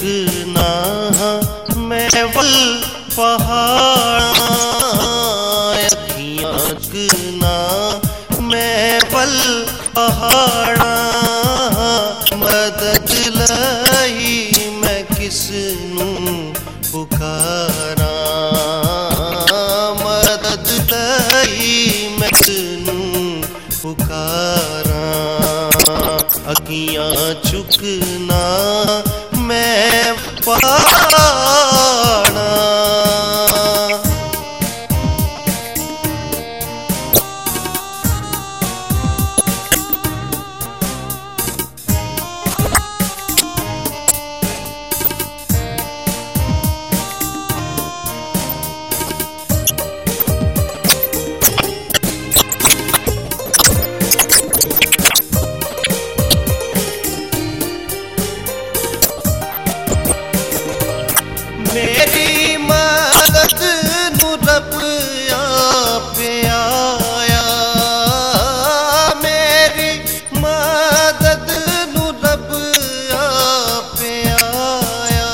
चुकना मैं वल पहाड़ा, अखियां चुकना मैं वल पहाड़ा। मदद लई मैं किसनू पुकारा, मदद लई मैं किसनू पुकारा। अखियां चुकना मैं पहाड़ा। मेरी मदद नू रब आपे आया, मेरी मदद नू रब आपे आया।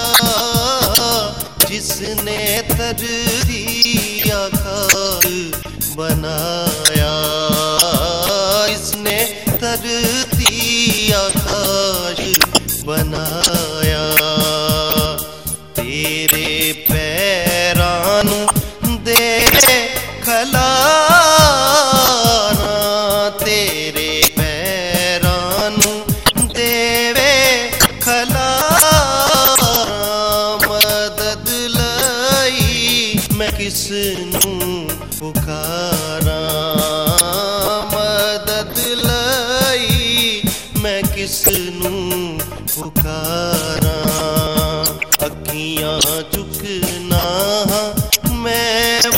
जिसने धरती आकाश बनाया, इसने धरती आकाश बनाया। तेरे पैरां नू दे खलारा, तेरे पैरां नू देवे खलारा। मदद लई मैं किसनू पुकारा, मदद लई मैं किसनू पुकारा। अखियां चुकना मैं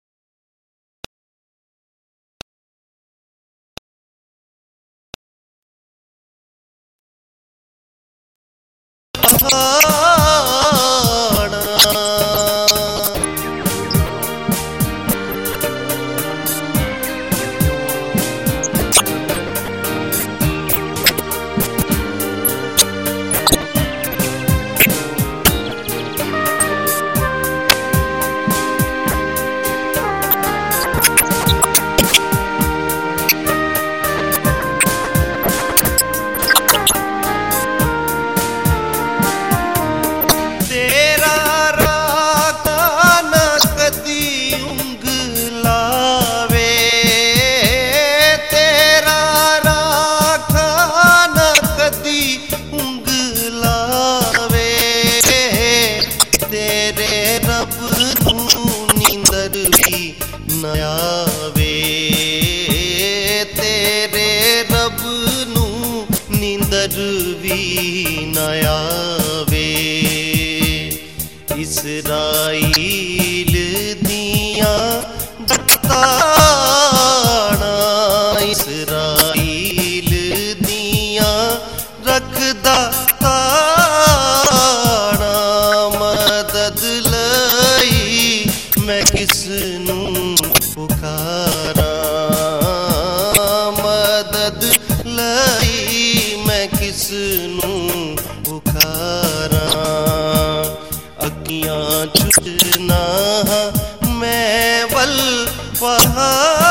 पहाड़ा। नयावे तेरे रब नू नींदर भी नयावे। इसराइल दियां ताड़ा, इसराइल दियां रखदा ताड़ा। मदद लई मैं किसनू पुकारा, मदद लई मैं किसनू पुकारा। अखियां चुकना मैं वल पहाड़ा।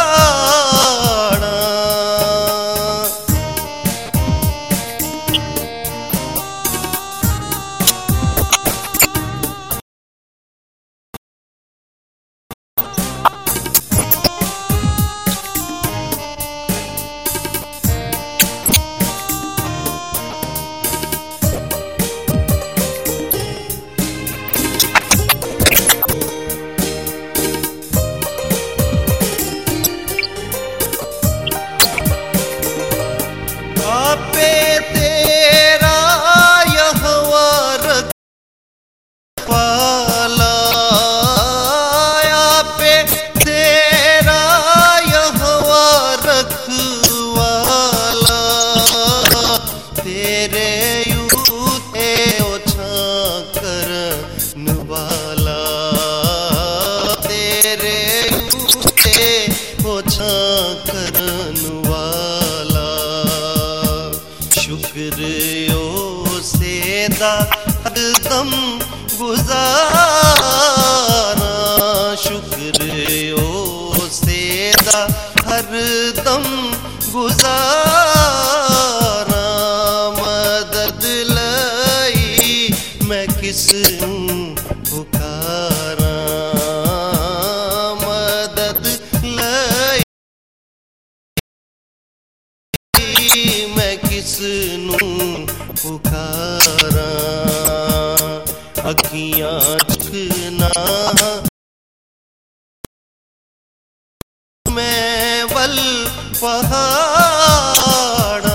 शुक्र ओ सेदा पुकारा। अखियां चुकना मैं वल पहाड़ा।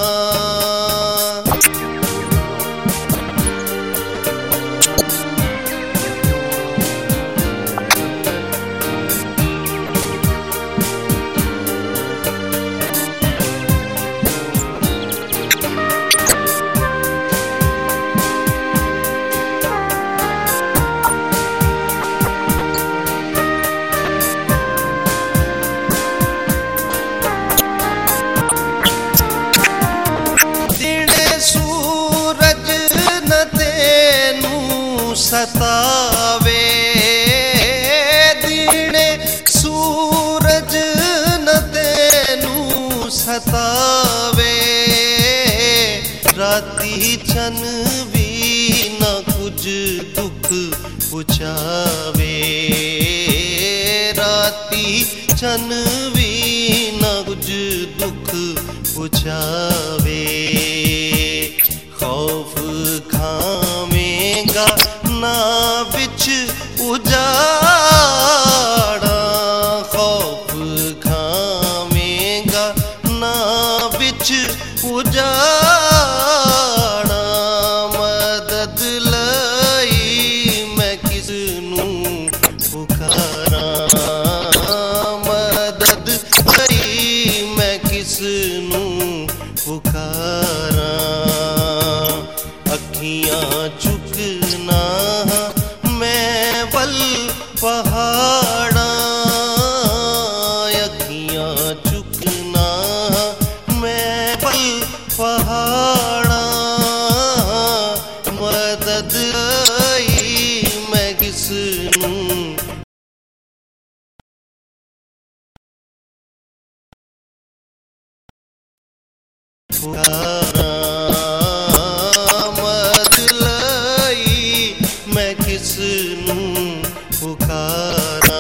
सतावे दिने सूरज न तेनू सतावे। राती चन भी न कुछ दुख पुछावे। राती चन भी न कुछ दुख पुछावे। खौफ खावेगा ना बिच उजाड़ा। खौफ खावेगा ना बिच उजाड़ा। मदद लई मैं किसनू पुकारा। मदद लई मैं किसनू पुकारा। अखियां चुकना मैं वल पहाड़ा। अखियां चुकना मैं वल पहाड़ा। मदद आई मैं किसनू पुकारा। पुकारा।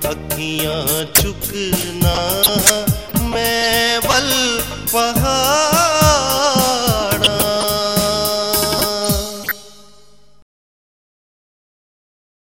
अखियां चुकना मैं वल पहाड़ा।